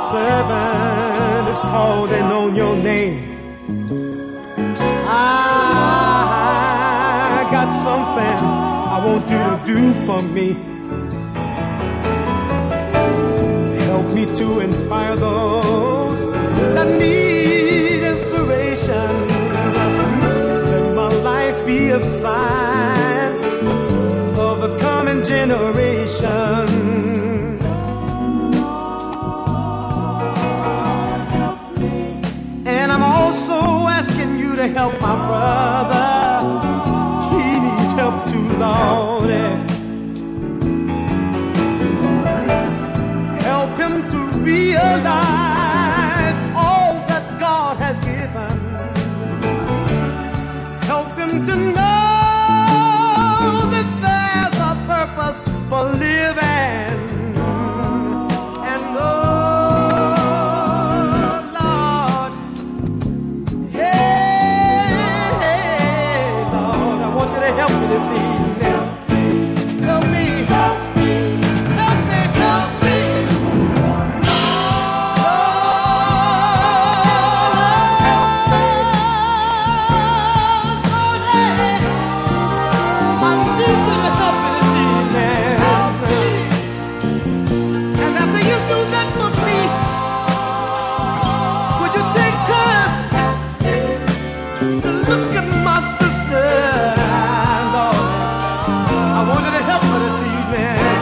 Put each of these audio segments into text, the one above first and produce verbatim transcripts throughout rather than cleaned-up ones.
servant is calling on your name. I got something I want you to do for me. Help me to inspire those that need inspiration. Let my life be a sign of the coming generation. And I'm also asking you to help my brother. He needs help too, Lord. Help him to realize all that God has given. Help him to know that there's a purpose for living. And oh, Lord, hey, Lord, I want you to help me this evening. Help me, help me, help me, help me. I need you to help me this evening. And after you do that for me, would you take time to look at my sister? Lord, I want you to help her this evening.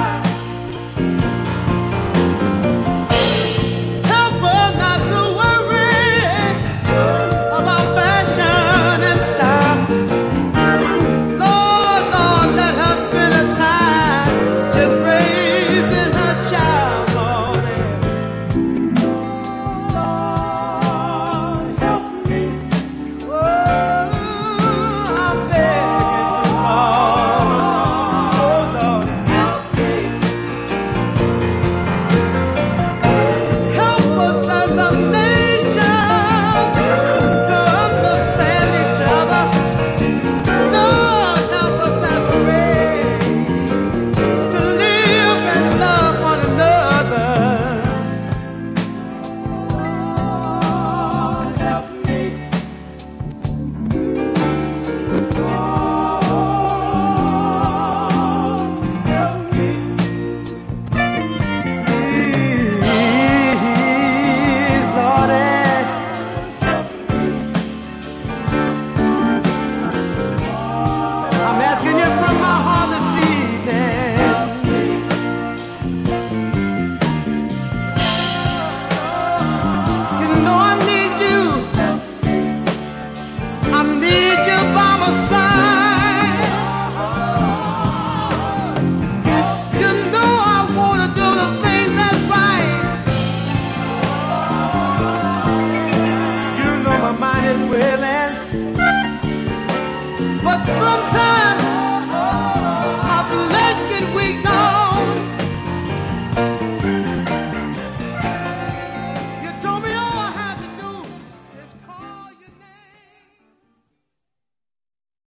Help her not to worry about fashion and style. Lord, Lord, let her spend her time just raising her child, Lord. Lord, help me. Oh, I'm begging you, Lord. Oh, Lord, help me. Help us as a nation to understand each other. Lord, help us as a race to live and love one another. Lord, help me. Lord, help me. Please, Lord, I'm asking you from my heart this evening. You know I need you. I need you by my side. You know I want to do the things that's right. You know my mind is willing, but sometimes